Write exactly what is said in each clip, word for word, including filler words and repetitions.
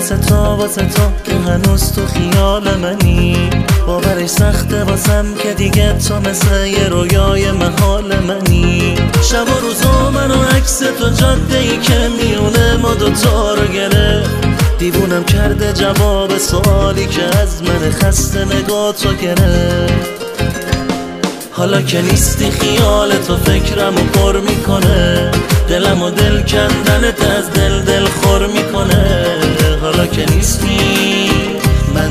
واسه تو واسه تو که هنوز تو خیال منی. باورش سخته واسم که دیگه تو مثل یه رویای محال منی. شب و روزا من و عکس تو جاده ای که میونه ما دوتا رو گرفت. دیوونم کرده جواب سوالی که از من خسته نگاه تو گرفت. حالا که نیستی خیال تو فکرمو پر میکنه. دلم و دل کندنت از دل دل خور میکنه. حالا که نیستی من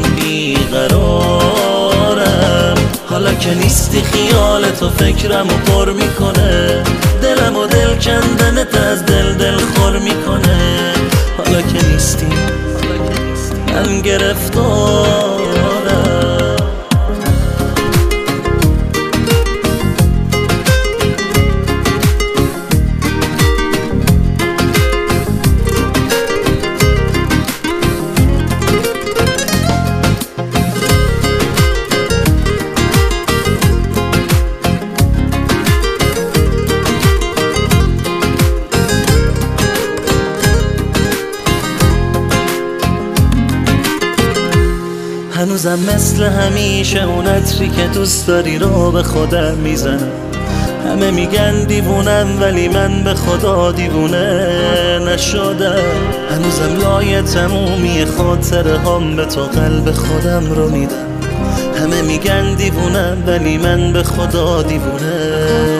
بیقرارم. حالا که نیستی خیال تو فکرمو پر میکنه. دلم و دل کندنت از دل دل خور میکنه. حالا که نیستی من گرفتارم. هنوزم مثل همیشه اون عطری که دوست داری رو به خودم میزنم. همه میگن دیوونم ولی من به خدا دیوونه نشدم. هنوزم لای تمومی خاطره هم به تو قلب خودم رو میدم. همه میگن دیوونم ولی من به خدا دیوونه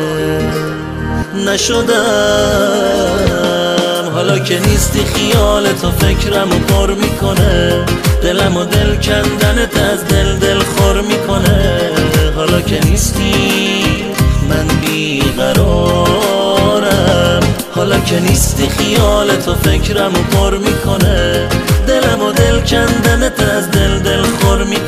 نشدم. حالا که نیستی خیال تو فکرمو پر میکنه. دلم و دل کندنت از دل دل خور میکنه. حالا که نیستی من بیقرارم. حالا که نیستی خیال تو فکرمو پر میکنه. دلم و دل کندنت از دل دل خور میکنه.